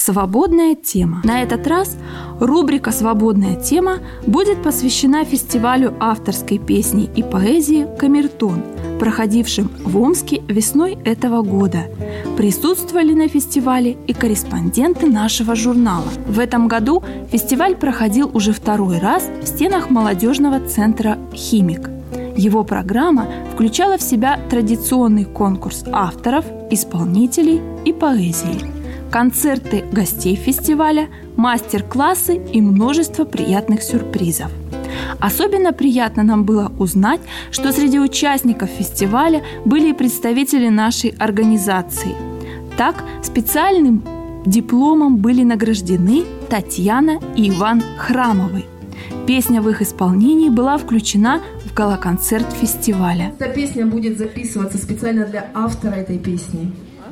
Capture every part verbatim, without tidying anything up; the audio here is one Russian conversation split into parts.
«Свободная тема». На этот раз рубрика «Свободная тема» будет посвящена фестивалю авторской песни и поэзии «Камертон», проходившим в Омске весной этого года. Присутствовали на фестивале и корреспонденты нашего журнала. В этом году фестиваль проходил уже второй раз в стенах молодежного центра «Химик». Его программа включала в себя традиционный конкурс авторов, исполнителей и поэзии, концерты гостей фестиваля, мастер-классы и множество приятных сюрпризов. Особенно приятно нам было узнать, что среди участников фестиваля были и представители нашей организации. Так, специальным дипломом были награждены Татьяна и Иван Храмовы. Песня в их исполнении была включена в гала-концерт фестиваля. Эта песня будет записываться специально для автора этой песни.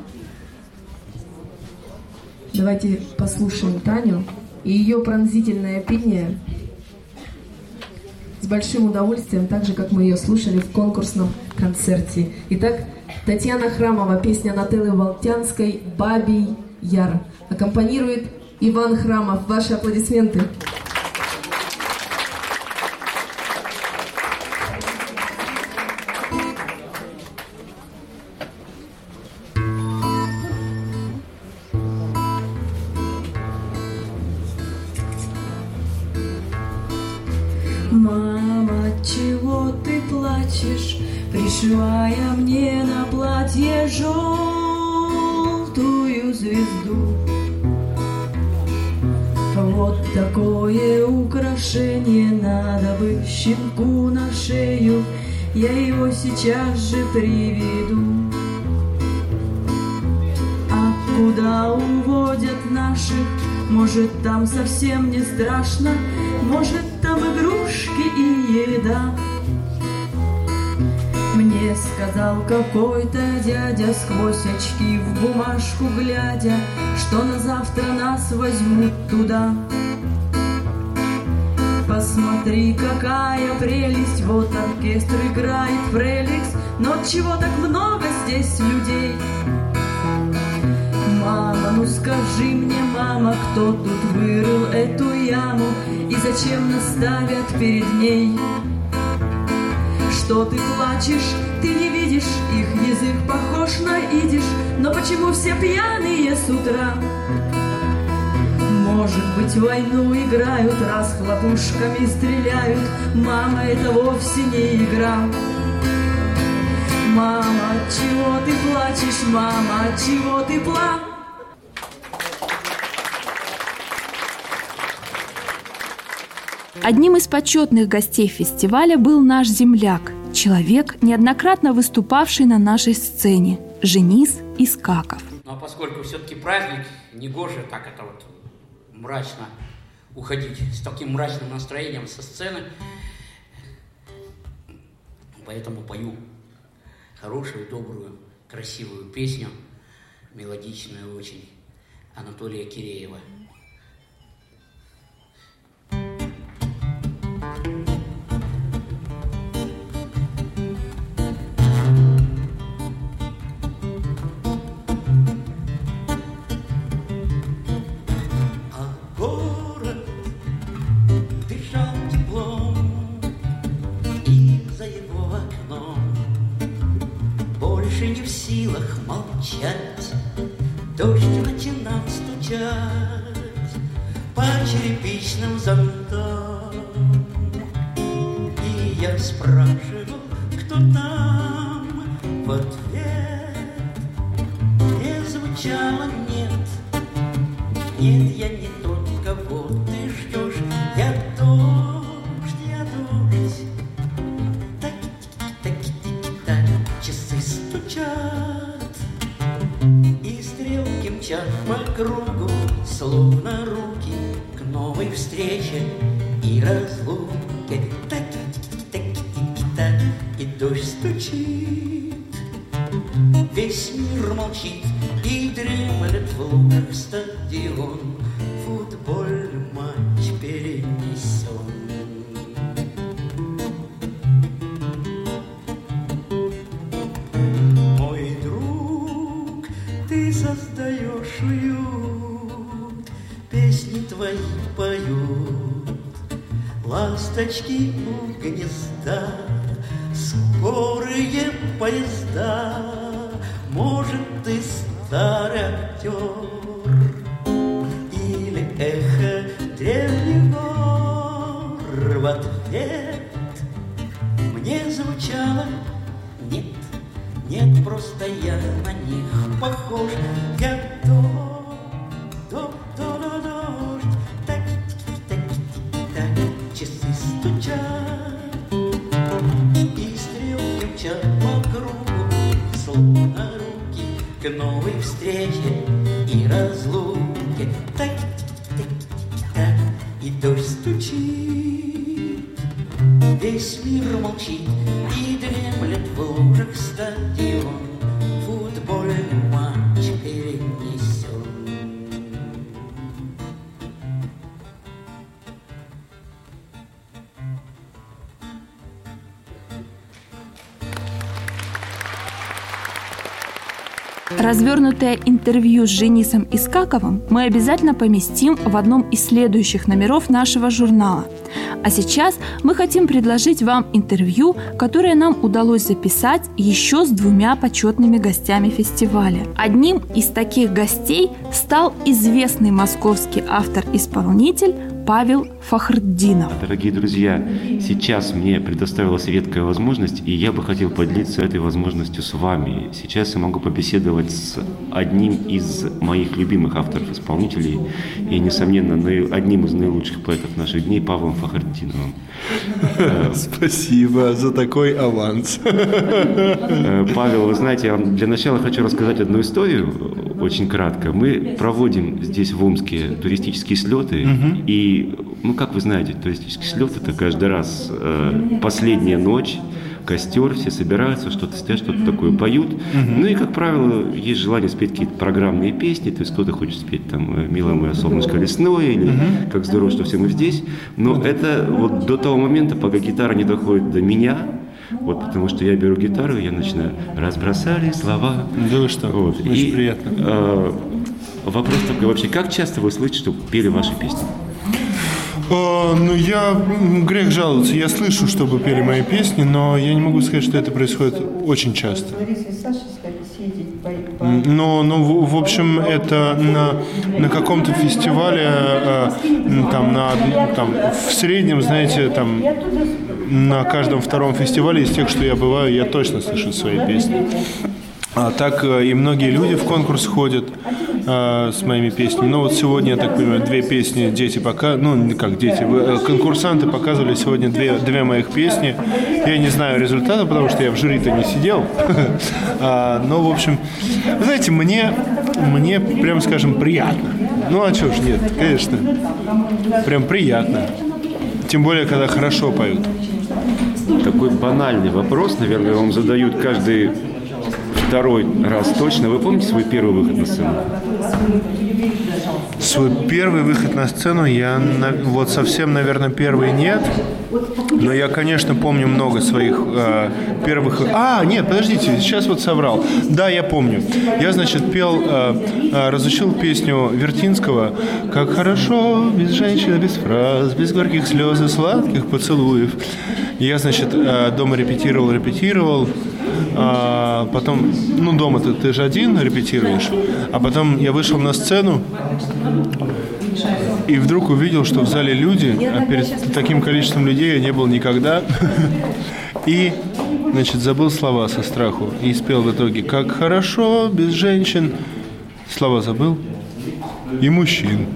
Давайте послушаем Таню и ее пронзительное пение с большим удовольствием, так же, как мы ее слушали в конкурсном концерте. Итак, Татьяна Храмова, песня Нателлы Волтянской «Бабий Яр». Аккомпанирует Иван Храмов. Ваши аплодисменты. Мама, чего ты плачешь, пришивая мне на платье желтую звезду? Вот такое украшение надо бы щенку на шею, я его сейчас же приведу. А куда уводят наших? Может, там совсем не страшно, может, там игрушки и еда. Мне сказал какой-то дядя, сквозь очки в бумажку глядя, что на завтра нас возьмут туда. Посмотри, какая прелесть, вот оркестр играет фреликс, но чего так много здесь людей? Мама, ну скажи мне, мама, кто тут вырыл эту яму и зачем нас ставят перед ней? Что ты плачешь, ты не видишь, их язык похож на идиш, но почему все пьяные с утра? Может быть, войну играют, раз хлопушками стреляют, мама, это вовсе не игра. Мама, чего ты плачешь, мама, чего ты плачешь? Одним из почетных гостей фестиваля был наш земляк, человек, неоднократно выступавший на нашей сцене, Женис Искаков. Ну а поскольку все-таки праздник, негоже так это вот мрачно уходить с таким мрачным настроением со сцены, поэтому пою хорошую, добрую, красивую песню, мелодичную очень, Анатолия Киреева. Не в силах молчать, дождь начинал стучать по черепичным зонтам. И я спрашивал, кто там, в ответ не звучало нет. Нет, я не тот, кого ты ждешь, я дождь, я дождь. Часы стучат, и стрелки мчат по кругу, словно руки к новой встрече и разлуке. Так-так-так-так-так, и дождь стучит, весь мир молчит, и дремлет в луках стадион, футбольный матч перенесен. Создаешь уют песни твои поют ласточки у гнезда, скорые поезда. Может, ты старый актер или эхо древних гор. В ответ мне звучало: нет, нет, просто я на них похож. Я дождь, дождь, дождь, дождь, так, так, так, часы стучат, и стрелки мчат по кругу, словно руки к новой встрече и разлуке. Так, так, так, и дождь стучит, весь мир молчит и дремлет в лужах стадион. Футбольный матч перенесен. Развернутое интервью с Женисом Искаковым мы обязательно поместим в одном из следующих номеров нашего журнала. А сейчас мы хотим предложить вам интервью, которое нам удалось записать еще с двумя почетными гостями фестиваля. Одним из таких гостей стал известный московский автор-исполнитель Павел Фахрутдинов. Дорогие друзья, сейчас мне предоставилась редкая возможность, и я бы хотел поделиться этой возможностью с вами. Сейчас я могу побеседовать с одним из моих любимых авторов-исполнителей и, несомненно, одним из наилучших поэтов наших дней, Павлом Фахрутдиновым. Спасибо за такой аванс. Павел, вы знаете, я для начала хочу рассказать одну историю, очень кратко. Мы проводим здесь в Омске туристические слеты, угу. и, ну, как вы знаете, туристический слет – это каждый раз э, последняя ночь, костер, все собираются, что-то стоят, что-то такое поют. Угу. Ну и, как правило, есть желание спеть какие-то программные песни, то есть кто-то хочет спеть там «Милое мое солнышко лесное» или угу. «Как здорово, что все мы здесь». Но это вот до того момента, пока гитара не доходит до меня, вот, потому что я беру гитару, и я начинаю «разбросали слова». Да вы что, вот. Очень и, приятно. Э, вопрос такой вообще, как часто вы слышите, что пели ваши песни? О, ну, я, грех жаловаться, я слышу, чтобы пели мои песни, но я не могу сказать, что это происходит очень часто. Но, ну, в, в общем, это на, на каком-то фестивале, э, там, на, там, в среднем, знаете, там, на каждом втором фестивале из тех, что я бываю, я точно слышу свои песни. А так и многие люди в конкурс ходят а, с моими песнями. Ну вот сегодня, я так понимаю, две песни дети пока, ну как дети, конкурсанты показывали сегодня две, две моих песни. Я не знаю результата, потому что я в жюри-то не сидел. а, но, в общем, вы знаете, мне, мне, прям скажем, приятно. Ну а чего ж нет, конечно. Прям приятно. Тем более, когда хорошо поют. Такой банальный вопрос, наверное, вам задают каждый второй раз точно. Вы помните свой первый выход на сцену? Свой первый выход на сцену я вот совсем, наверное, первый нет. Но я, конечно, помню много своих э, первых... А, нет, подождите, сейчас вот соврал. Да, я помню. Я, значит, пел, э, э, разучил песню Вертинского «Как хорошо, без женщины, без фраз, без горьких слез и сладких поцелуев». И я, значит, э, дома репетировал, репетировал. А потом, ну, дома-то ты же один репетируешь. А потом я вышел на сцену и вдруг увидел, что в зале люди, а перед таким количеством людей я не был никогда. И, значит, забыл слова со страху. И спел в итоге «Как хорошо без женщин». Слова забыл. И мужчин.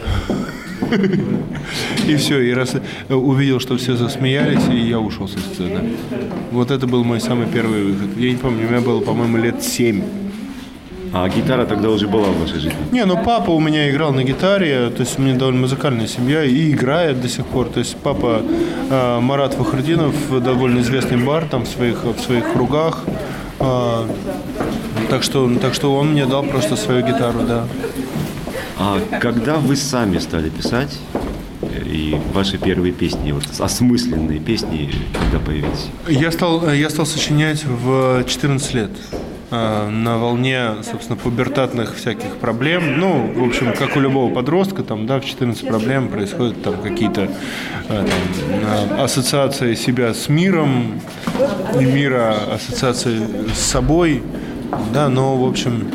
И все, и раз увидел, что все засмеялись, и я ушел со сцены. Вот это был мой самый первый выход. Я не помню, мне было, по-моему, лет семь. А гитара тогда уже была в вашей жизни? Не, ну папа у меня играл на гитаре, то есть у меня довольно музыкальная семья, и играет до сих пор. То есть папа э, Марат Фахрутдинов, довольно известный бар там в своих, в своих кругах. Э, так, что, так что он мне дал просто свою гитару, да. А когда вы сами стали писать, и ваши первые песни, вот осмысленные песни, когда появились? Я стал, я стал сочинять в четырнадцать лет. на волне, собственно, пубертатных всяких проблем. Ну, в общем, как у любого подростка, там, да, в четырнадцать проблем происходят там какие-то там, ассоциации себя с миром, и мира ассоциации с собой, да, но, в общем,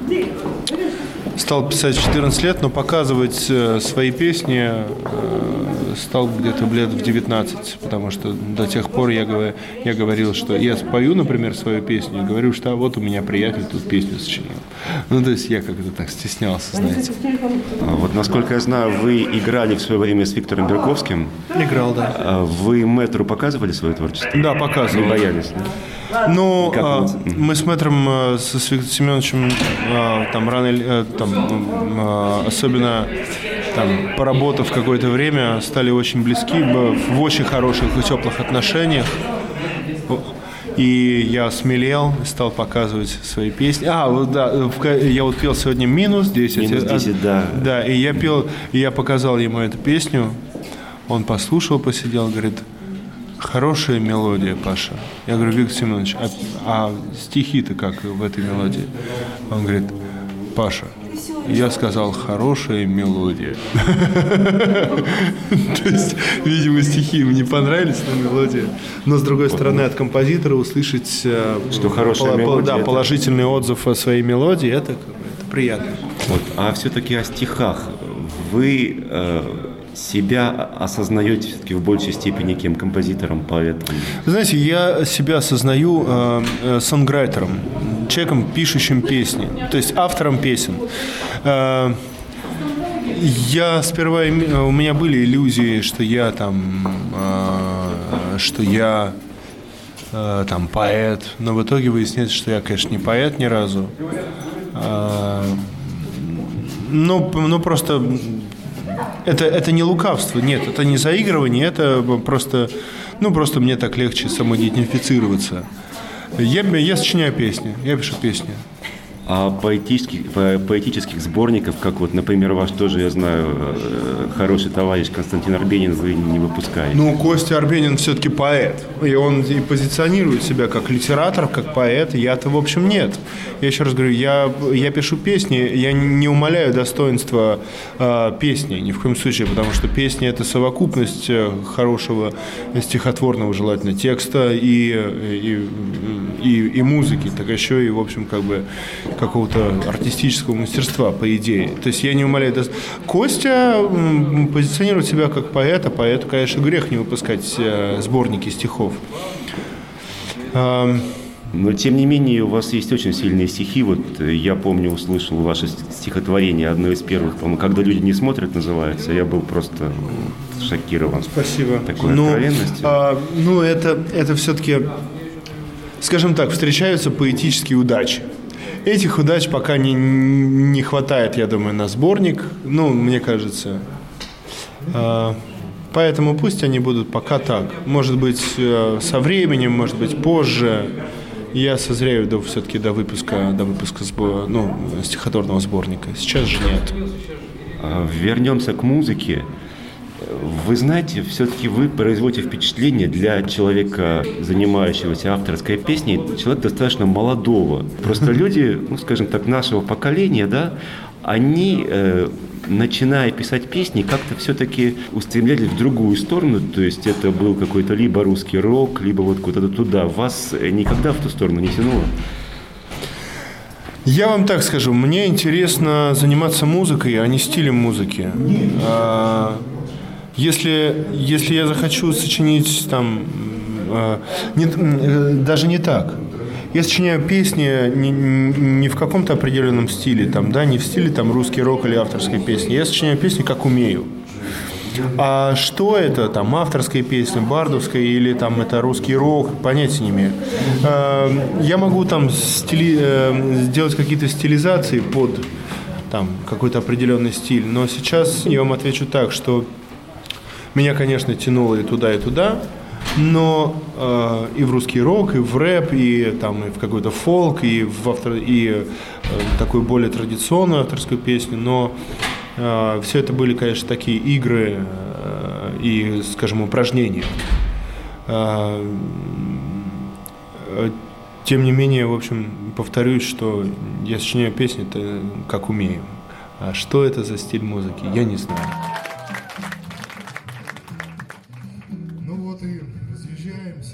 стал писать в четырнадцать лет, но показывать свои песни стал где-то лет в девятнадцать, потому что до тех пор я, говор, я говорил, что я спою, например, свою песню, и говорю, что а вот у меня приятель тут песню сочинил. Ну, то есть я как-то так стеснялся, знаете. А вот, насколько я знаю, вы играли в свое время с Виктором Берковским. Играл, да. Вы мэтру показывали свое творчество? Да, показывал. Не боялись, да? Ну, а, мы с мэтром, с Виктором Семеновичем, а, там, рано, там, а, особенно там, поработав какое-то время, стали очень близки, в очень хороших и теплых отношениях. И я осмелел, стал показывать свои песни. А, вот, да, я вот пел сегодня «Минус десять». «Минус десять», да. Да, и я пел, и я показал ему эту песню. Он послушал, посидел, говорит: хорошая мелодия, Паша. Я говорю: Виктор Семенович, а, а стихи-то как в этой мелодии? Он говорит: Паша, я сказал, хорошая мелодия. То есть, видимо, стихи ему не понравились, но мелодия. Но, с другой стороны, от композитора услышать что хорошая мелодия, да, положительный отзыв о своей мелодии, это, это приятно. Вот. А все-таки о стихах. Вы э, себя осознаете все-таки в большей степени кем? Композитором, поэтом? Знаете, я себя осознаю э, э, сонграйтером, человеком, пишущим песни, то есть автором песен. Э, я сперва, у меня были иллюзии, что я там, э, что я э, там поэт, но в итоге выясняется, что я, конечно, не поэт ни разу. Э, ну, ну, просто это, это не лукавство, нет, это не заигрывание, это просто, ну, просто мне так легче самоидентифицироваться. Я, я сочиняю песни, я пишу песни. А поэтических, поэтических сборников, как вот, например, ваш тоже, я знаю, хороший товарищ Константин Арбенин, вы не выпускаете? Ну, Костя Арбенин все-таки поэт. И он и позиционирует себя как литератор, как поэт. Я-то, в общем, нет. Я еще раз говорю, я, я пишу песни, я не умаляю достоинства э, песни, ни в коем случае, потому что песня – это совокупность хорошего стихотворного, желательно, текста и, и, и, и музыки, так еще и, в общем, как бы какого-то артистического мастерства, по идее. То есть я не умаляю. Костя позиционирует себя как поэт, а поэту, конечно, грех не выпускать сборники стихов. Но, тем не менее, у вас есть очень сильные стихи. Вот я помню, услышал ваше стихотворение, одно из первых, по-моему, «Когда люди не смотрят» называется. Я был просто шокирован. Спасибо. Такой ну, откровенностью. А, ну, это, это все-таки, скажем так, встречаются поэтические удачи. Этих удач пока не, не хватает, я думаю, на сборник. Ну, мне кажется. А, поэтому пусть они будут пока так. Может быть, со временем, может быть, позже. Я созрею до, все-таки до выпуска, до выпуска сбор, ну, стихотворного сборника. Сейчас же нет. Вернемся к музыке. Вы знаете, все-таки вы производите впечатление для человека, занимающегося авторской песней, человека достаточно молодого. Просто люди, ну, скажем так, нашего поколения, да, они, э, начиная писать песни, как-то все-таки устремлялись в другую сторону, то есть это был какой-то либо русский рок, либо вот куда-то туда. Вас никогда в ту сторону не тянуло? Я вам так скажу, мне интересно заниматься музыкой, а не стилем музыки. Если, если я захочу сочинить там, э, не, э, даже не так. Я сочиняю песни не, не в каком-то определенном стиле, там, да, не в стиле там, русский рок или авторской песни. Я сочиняю песни, как умею. А что это, там, авторская песня, бардовская или там это русский рок, понятия не имею. Э, я могу там стили, э, сделать какие-то стилизации под там, какой-то определенный стиль, но сейчас я вам отвечу так, что меня, конечно, тянуло и туда, и туда, но э, и в русский рок, и в рэп, и, там, и в какой-то фолк, и в автор, и э, такую более традиционную авторскую песню, но э, все это были, конечно, такие игры э, и, скажем, упражнения. Э, тем не менее, в общем, повторюсь, что я сочиняю песни-то как умею. А что это за стиль музыки, я не знаю. Ну вот и разъезжаемся.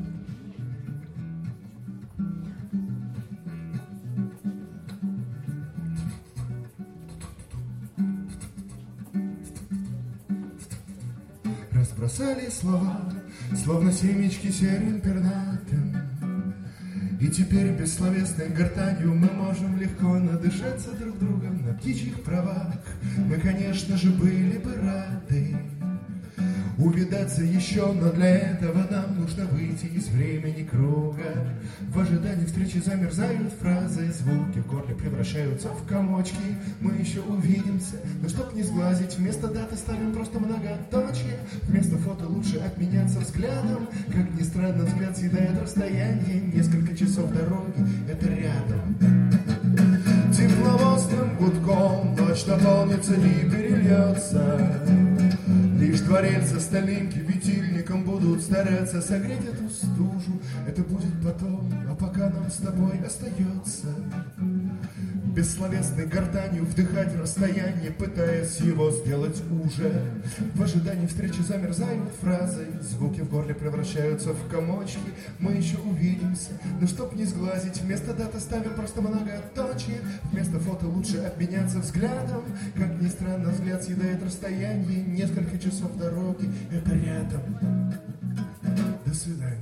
Разбросали слова, словно семечки серым пернатым. И теперь бессловесной гортанью мы можем легко надышаться друг другом на птичьих правах. Мы, конечно же, были бы рады увидаться еще, но для этого нам нужно выйти из времени круга. В ожидании встречи замерзают фразы, звуки в горле превращаются в комочки. Мы еще увидимся, но чтоб не сглазить, вместо даты ставим просто многоточие. Вместо фото лучше обменяться взглядом. Как ни странно, взгляд съедает расстояние. Несколько часов дороги — это рядом. Тепловозным гудком ночь наполнится и перельется. Лишь дворец со стальным кипятильником будут стараться согреть эту стужу. Это будет потом, а пока нам с тобой остается бессловесной гортанью вдыхать расстояние, пытаясь его сделать уже. В ожидании встречи замерзают фразы, звуки в горле превращаются в комочки. Мы еще увидимся, но чтоб не сглазить, вместо даты ставим просто многоточие. Вместо фото лучше обменяться взглядом. Как ни странно, взгляд съедает расстояние. Несколько часов дороги — это рядом. До свидания.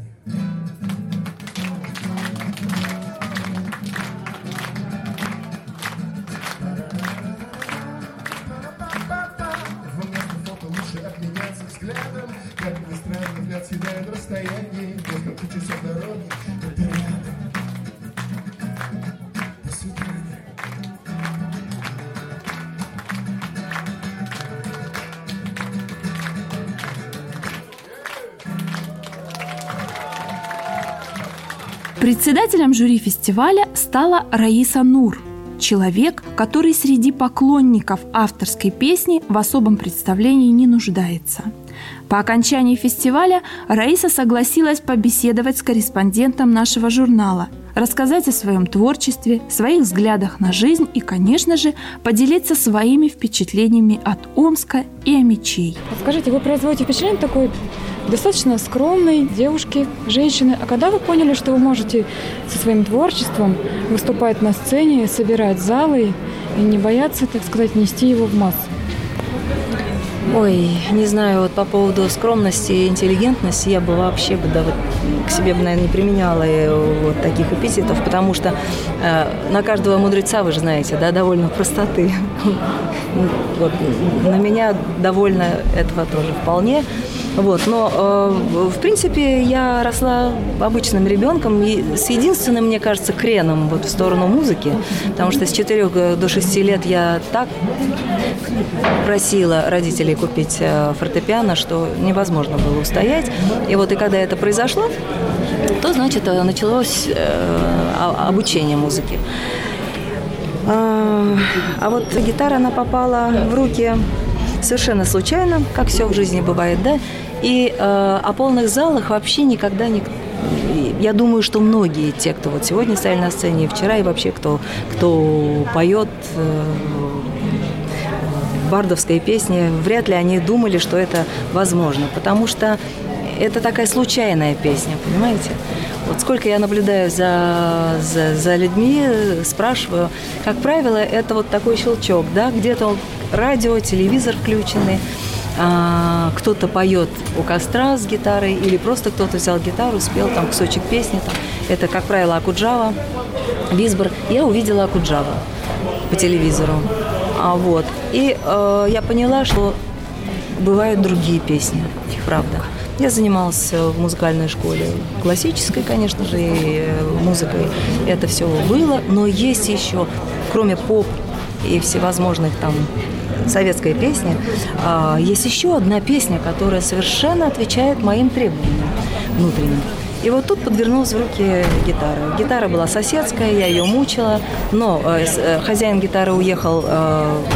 Взглядом, как ни странно, взгляд съедает расстояние. Несколько часов дороги — это рядом. До свидания. Председателем жюри фестиваля стала Раиса Нур, человек, который среди поклонников авторской песни в особом представлении не нуждается. По окончании фестиваля Раиса согласилась побеседовать с корреспондентом нашего журнала, рассказать о своем творчестве, своих взглядах на жизнь и, конечно же, поделиться своими впечатлениями от Омска и Омичей. Скажите, вы производите впечатление такой достаточно скромной девушки, женщины. А когда вы поняли, что вы можете со своим творчеством выступать на сцене, собирать залы и не бояться, так сказать, нести его в массы? Ой, не знаю, вот по поводу скромности и интеллигентности я бы вообще бы, да, вот, к себе бы, наверное, не применяла вот таких эпитетов, потому что э, на каждого мудреца, вы же знаете, да, довольно простоты. Вот, на меня довольно этого тоже вполне. Вот, но, э, в принципе, я росла обычным ребенком и с единственным, мне кажется, креном вот в сторону музыки, потому что с четырёх до шести лет я так просила родителей купить фортепиано, что невозможно было устоять. И вот и когда это произошло, то, значит, началось э, обучение музыке. А, а вот гитара, она попала в руки совершенно случайно, как все в жизни бывает, да, и э, о полных залах вообще никогда не... Я думаю, что многие те, кто вот сегодня стояли на сцене, и вчера, и вообще кто, кто поет э, бардовские песни, вряд ли они думали, что это возможно, потому что это такая случайная песня, понимаете? Вот сколько я наблюдаю за, за, за людьми, спрашиваю, как правило, это вот такой щелчок, да, где-то радио, телевизор включенный, а, кто-то поет у костра с гитарой, или просто кто-то взял гитару, спел там кусочек песни, там. Это, как правило, Акуджава, Визбор. Я увидела Акуджава по телевизору, а, вот, и э, я поняла, что бывают другие песни, правда. Я занималась в музыкальной школе, классической, конечно же, и музыкой. Это все было, но есть еще, кроме поп и всевозможных там советской песни, есть еще одна песня, которая совершенно отвечает моим требованиям внутренним. И вот тут подвернулась в руки гитара. Гитара была соседская, я ее мучила, но хозяин гитары уехал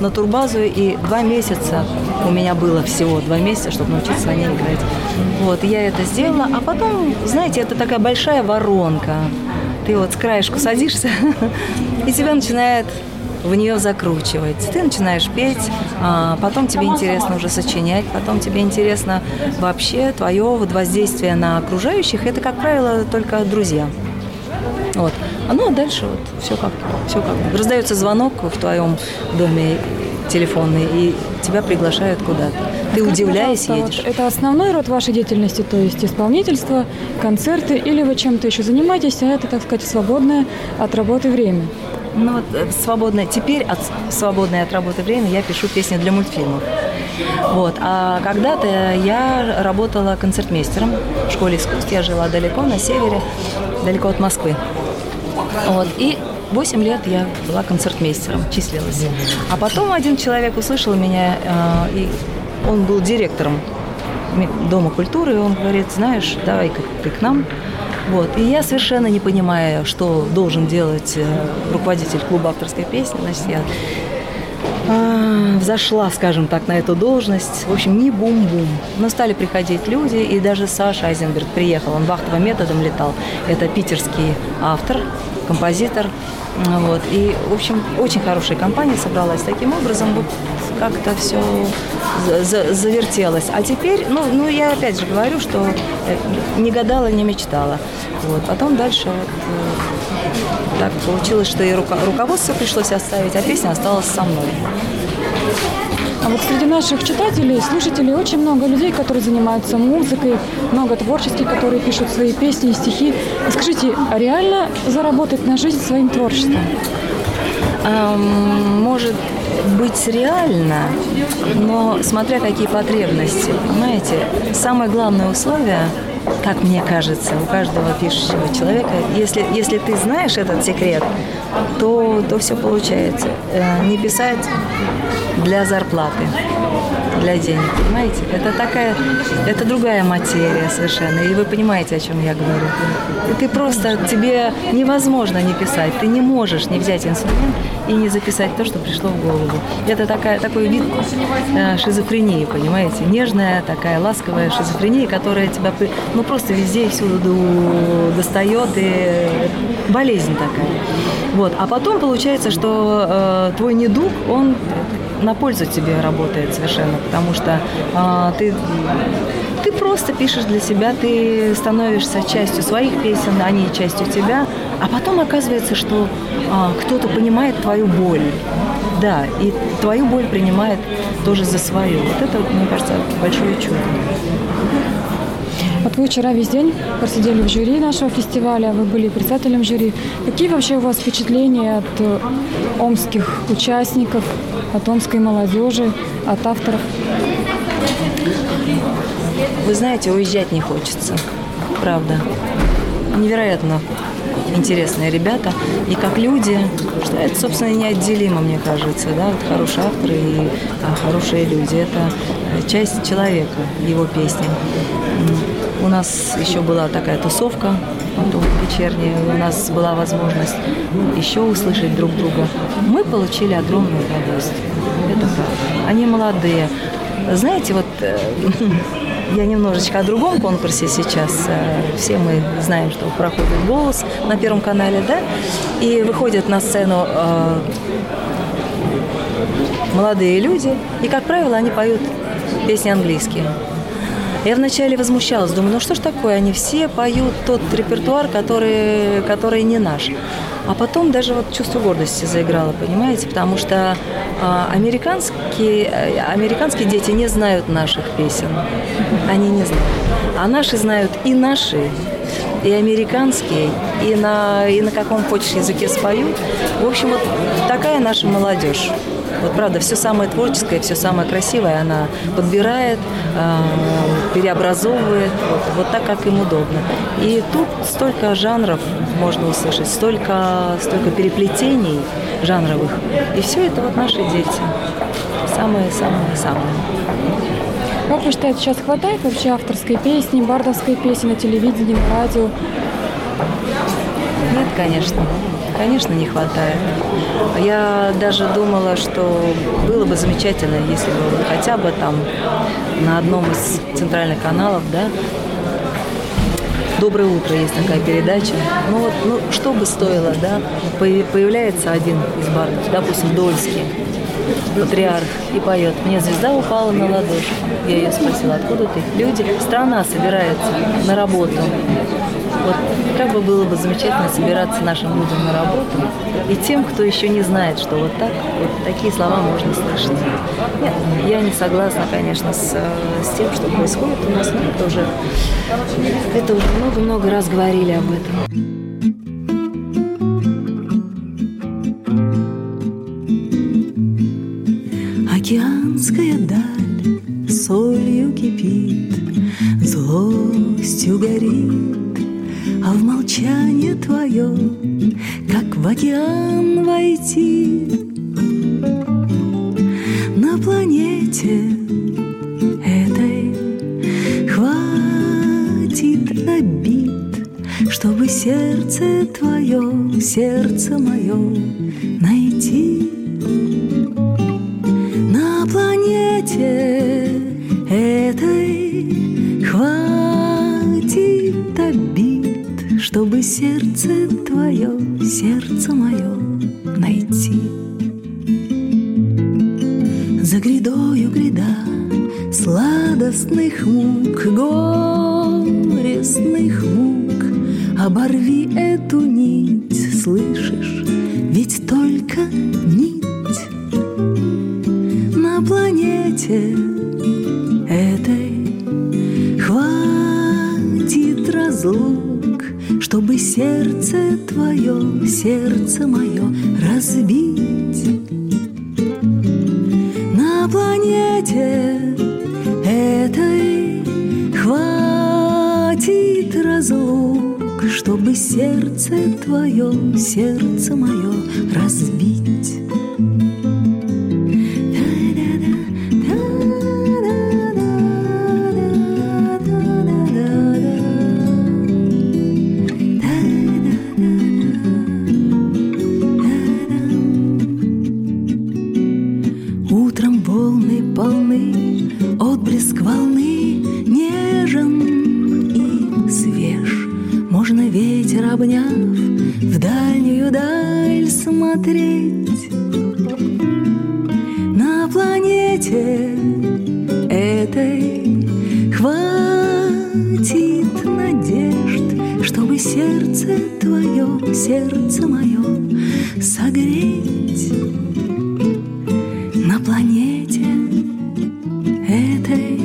на турбазу, и два месяца у меня было всего два месяца, чтобы научиться на ней играть. Вот, я это сделала, а потом, знаете, это такая большая воронка. Ты вот с краешку садишься, и тебя начинает в нее закручивать. Ты начинаешь петь, а потом тебе интересно уже сочинять, потом тебе интересно вообще твое вот воздействие на окружающих. Это, как правило, только друзья. Вот. Ну, а дальше вот все как, все как. Раздается звонок в твоем доме телефонный, и тебя приглашают куда-то. Ты, Скажите, удивляясь, едешь. Вот это основной род вашей деятельности, то есть исполнительство, концерты, или вы чем-то еще занимаетесь, а это, так сказать, свободное от работы время? Ну вот свободное, теперь от свободное от работы время я пишу песни для мультфильмов. Вот. А когда-то я работала концертмейстером в школе искусств. Я жила далеко, на севере, далеко от Москвы. Вот. И восемь лет я была концертмейстером, числилась. А потом один человек услышал меня, э, и он был директором Дома культуры, и он говорит: знаешь, давай-ка ты к нам. Вот. И я, совершенно не понимая, что должен делать руководитель клуба авторской песни, значит, я а, взошла, скажем так, на эту должность. В общем, не бум-бум. Но стали приходить люди, и даже Саша Айзенберг приехал, он вахтовым методом летал. Это питерский автор, композитор. Вот. И, в общем, очень хорошая компания собралась. Таким образом, вот как-то все за- завертелось. А теперь, ну, ну, я опять же говорю, что не гадала, не мечтала. Вот. Потом дальше вот, так получилось, что и руко- руководство пришлось оставить, а песня осталась со мной. А вот среди наших читателей, слушателей очень много людей, которые занимаются музыкой, много творческих, которые пишут свои песни и стихи. Скажите, а реально заработать на жизнь своим творчеством? Эм, может быть реально, но смотря какие потребности, понимаете? Самое главное условие, как мне кажется, у каждого пишущего человека, если, если ты знаешь этот секрет, то, то все получается. Э, не писать для зарплаты, для денег, понимаете? Это такая, это другая материя совершенно, и вы понимаете, о чем я говорю. И ты просто, тебе невозможно не писать, ты не можешь не взять инструмент и не записать то, что пришло в голову. Это такая, такой вид э, шизофрении, понимаете? Нежная, такая ласковая шизофрения, которая тебя ну, просто везде и всюду достает, и болезнь такая. Вот. А потом получается, что э, твой недуг, он на пользу тебе работает совершенно, потому что э, ты, ты просто пишешь для себя, ты становишься частью своих песен, они частью тебя, а потом оказывается, что э, кто-то понимает твою боль, да, и твою боль принимает тоже за свою. Вот это, мне кажется, большое чудо. Вот вы вчера весь день просидели в жюри нашего фестиваля, вы были председателем жюри. Какие вообще у вас впечатления от омских участников, от омской молодежи, от авторов? Вы знаете, уезжать не хочется, правда. Невероятно интересные ребята. И как люди, что это, собственно, неотделимо, мне кажется, да, вот хорошие авторы и а, хорошие люди. Это часть человека, его песни. У нас еще была такая тусовка потом вечерняя, у нас была возможность еще услышать друг друга. Мы получили огромное удовольствие. Это правда. Они молодые. Знаете, вот я немножечко о другом конкурсе сейчас. Все мы знаем, что проходит «Голос» на Первом канале, да? И выходят на сцену э, молодые люди, и, как правило, они поют песни английские. Я вначале возмущалась, думаю, ну что ж такое, они все поют тот репертуар, который, который не наш. А потом даже вот чувство гордости заиграло, понимаете, потому что а, американские, американские дети не знают наших песен, они не знают. А наши знают и наши, и американские, и на, и на каком хочешь языке споют. В общем, вот такая наша молодежь. Вот правда, все самое творческое, все самое красивое она подбирает, э, преобразовывает, вот, вот так, как им удобно. И тут столько жанров можно услышать, столько, столько переплетений жанровых. И все это вот наши дети. Самые-самые-самые. Как вы считаете, сейчас хватает вообще авторской песни, бардовской песни на телевидении, на радио? Нет, конечно. Конечно, не хватает. Я даже думала, что было бы замечательно, если бы хотя бы там на одном из центральных каналов, да, «Доброе утро» есть такая передача. Ну вот, ну что бы стоило, да, появляется один из бардов, допустим, Дольский, патриарх, и поет: «Мне звезда упала на ладошку». Я ее спросила: откуда ты? Люди, страна собирается на работу. Вот как бы было бы замечательно собираться нашим людям на работу и тем, кто еще не знает, что вот так, вот такие слова можно слышать. Нет, я не согласна, конечно, с, с тем, что происходит у нас, но это уже, это уже много-много раз говорили об этом. Океанская даль солью кипит, злостью горит, а в молчание твое, как в океан войти. На планете этой хватит обид, чтобы сердце твое, сердце мое найти. На планете этой хватит обид, чтобы сердце твое, сердце мое найти. За грядою гряда сладостных мук, горестных мук, оборви эту нить, слышишь, ведь только нить. На планете этой хватит разлук, чтобы сердце твое, сердце мое разбить. На планете этой хватит разлук, чтобы сердце твое, сердце мое разбить. Обняв, в дальнюю даль смотреть. На планете этой хватит надежд, чтобы сердце твое, сердце мое согреть. На планете этой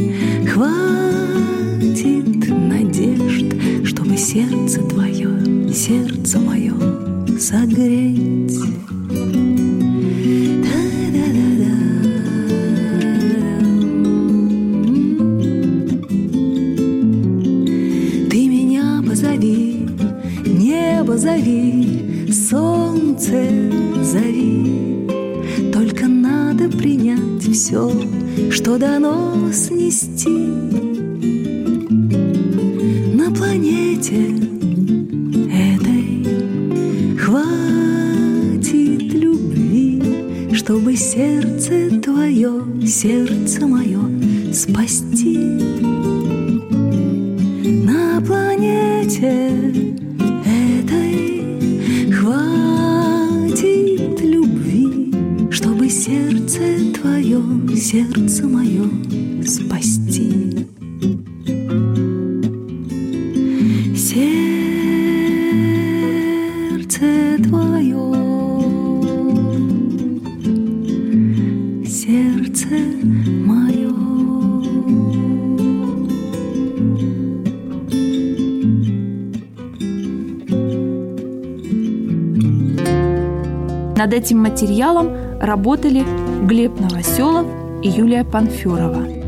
хватит надежд, чтобы сердце твое, сердце мое согреть. Ты меня позови, небо зови, солнце зови. Только надо принять все, что дано снести. На планете этой хватит любви, чтобы сердце твое, сердце мое спасти. На планете этой хватит любви, чтобы сердце твое, сердце мое спасти. Сердце твое, сердце мое. Над этим материалом работали Глеб Новоселов и Юлия Панферова.